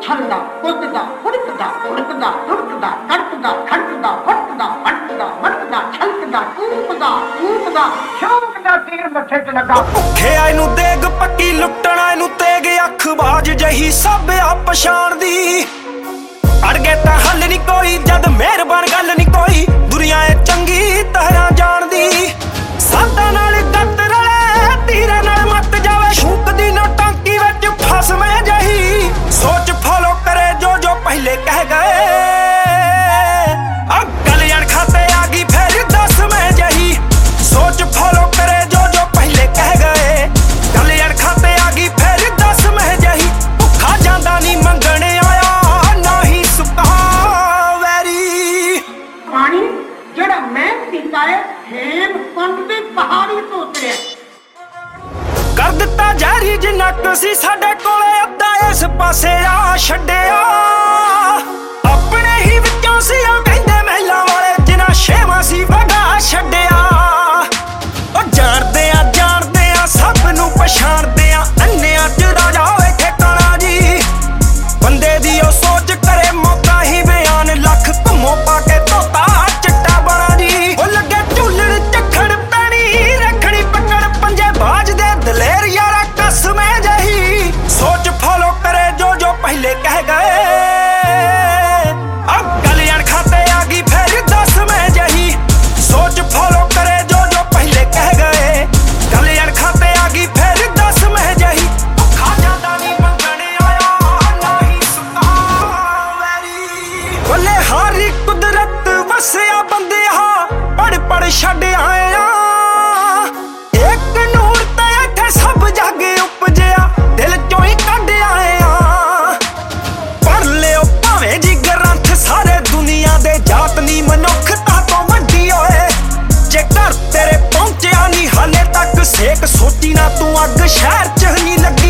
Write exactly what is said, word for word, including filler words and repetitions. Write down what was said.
ਛਲਦਾ ਕੁੱਦਦਾ ਹੁੜਕਦਾ ਹੁੜਕਦਾ ਦੁੜਕਦਾ ਤੜਕਦਾ ਖੜਕਦਾ ਫਟਕਦਾ ਫਟਕਦਾ ਮਟਕਦਾ ਛਲਕਦਾ ਕੂਕਦਾ ਕੂਕਦਾ ਸ਼ੌਂਕਦਾ ਤੀਰ ਮੱਥੇ ਤੇ ਲੱਗਾ। ਭੁੱਖੇ ਆਏ ਨੂੰ ਦੇਗ ਪੱਕੀ ਲੁੱਟਣਾ ਇਹਨੂੰ ਤੇਗ ਅੱਖ ਬਾਜ ਜਹੀ ਸਭ ਆ ਪਛਾਣਦੀ। ਅੜ ਗਏ ਤਾਂ ਹੱਲ ਨੀ ਕੋਈ ਜਦ ਮਿਹਰਬਾਨ ਗੱਲ ਨੀ ਕੋਈ ਦੁਨੀਆ ਏ ਚੰਗੀ ਤਰ੍ਹਾਂ ਜਾਣਦੀ। ਸਾਡਾ ਨਾਲ ਗੱਤ ਰਲੇ ਤੀਰੇ ਨਾਲ ਮੱਤ ਜਾਵੇ ਸ਼ੂਕਦੀ ਨਾ ਟਾਂਕੀ ਵਿੱਚ ਫਸ ਮੈਂ ਜਹੀ ਸੋਚ ਫੋਲੋ ਕਰੇ ਜੋ ਜੋ ਪਹਿਲੇ ਕਹਿ ਗਏ। ਅਕਲ ਯਾਰ ਖਾਤੇ ਆ ਗਈ ਫਿਰ ਦੱਸ ਮੈਂ ਜਹੀ ਸੋਚ ਫੋਲੋ ਕਰੇ ਜੋ ਜੋ ਪਹਿਲੇ ਕਹਿ ਗਏ। ਗੱਲ ਯਾਰ ਖਾਤੇ ਆ ਗਈ ਫਿਰ ਦੱਸ ਮੈਂ ਜਹੀ ਭੁੱਖਾ ਜਾਂਦਾ ਨੀ ਮੰਗਣ ਆਇਆ ਨਾ ਹੀ ਸੁੱਕਾ ਵੈਰੀ। ਪਾਣੀ ਜਿਹੜਾ ਮੈਂ ਪੀਤਾ ਹੈ ਹੇਮਕੁੰਡ ਦੀ ਪਹਾੜੀ ਤੋਂ ਉਤਰਿਆ। ਕਰ ਦਿੱਤਾ ਜ਼ਹਿਰੀ ਜਿੰਨਾ ਕੁ ਸੀ ਸਾਡੇ ਕੋਲੇ ਅੱਧਾ ਇਸ ਪਾਸੇ ਆ ਛੱਡਿਆ। ਆਪਣੇ ਹੀ ਵਿੱਚੋਂ ਸੀ ਉਹ ਕਹਿੰਦੇ ਮਹਿਲਾਂ ਵਾਲੇ ਜਿਨ੍ਹਾਂ ਛੇਵਾਂ ਸੀ ਵਗਾ ਛੱਡਿਆ। ਉਹ ਜਾਣਦੇ ਆ ਜਾਣਦੇ ਆ ਸਭ ਨੂੰ ਪਛਾਣਦੇ ਆ ਅੰਨਿਆਂ ਚ ਰਾਜਾ ਹੋਵੇ ਠਿਕਾਣਾ ਜੀ। ਬੰਦੇ ਦੀ ਉਹ ਸੋਚ ਕਰੇ ਮੌਕਾ ਹੀ ਬਿਆਨ ਲੱਖ ਘੁੰਮੋ ਪਾ ਕੇ ਧੋਤਾ ਚਿੱਟਾ ਬਣਾ ਜੀ। ਉਹ ਲੱਗੇ ਝੂਲਣ ਝੱਖੜ ਪੈਣੀ ਰੱਖਣੀ ਪਕੜ ਪੰਜੇ ਬਾਜਦੇ ਦਲੇਰ ਯਾਰਾ ਕਸਮੇ ਜਹੀ ਸੋਚ ਫੋਲੋ ਕਰੇ ਜੋ ਜੋ ਪਹਿਲੇ ਕਹਿ ਗਏ। ਅਬ ਗੱਲ ਯਾਰ ਖਾਤੇ ਆ ਗਈ ਫਿਰ ਦੱਸ ਮੈਂ ਜਹੀ ਸੋਚ ਫੋਲੋ ਕਰੇ ਜੋ ਜੋ ਪਹਿਲੇ ਕਹਿ ਗਏ। ਗੱਲ ਯਾਰ ਖਾਤੇ ਆ ਗਈ ਫਿਰ ਦੱਸ ਮੈਂ ਜਹੀ ਖਾ ਜਾਂਦਾ ਨੀ ਮੰਗਣ ਆਇਆ ਨਾ ਹੀ ਸੁੱਕਾ ਵੈਰੀ। ਬੱਲੇ ਹਾਰੀ ਕੁਦਰਤ ਵਸਿਆ ਬੰਦਿਆ ਪੜ ਪੜ ਛੱਡ ਆਇਆ। ਇੱਕ ਨੂਰ ਤੇ ਇੱਥੇ ਸਭ ਜੱਗ ਉਪਜਿਆ ਦਿਲ ਚੋਂ ਹੀ ਕੱਢ ਆਇਆ। ਪੜ ਲਿਓ ਭਾਵੇਂ ਜੀ ਗ੍ਰੰਥ ਸਾਰੇ ਦੁਨੀਆ ਦੇ ਜਾਤ ਨੀ ਮਨੁੱਖਤਾ ਤੋਂ ਵੱਡੀ ਓਏ। ਜੇ ਘਰ ਤੇਰੇ ਪਹੁੰਚਿਆ ਨੀ ਹਾਲੇ ਤੱਕ ਸੇਕ ਸੋਚੀ ਨਾ ਤੂੰ ਅੱਗ ਸ਼ਹਿਰ ਚ ਨਹੀਂ ਲੱਗੀ।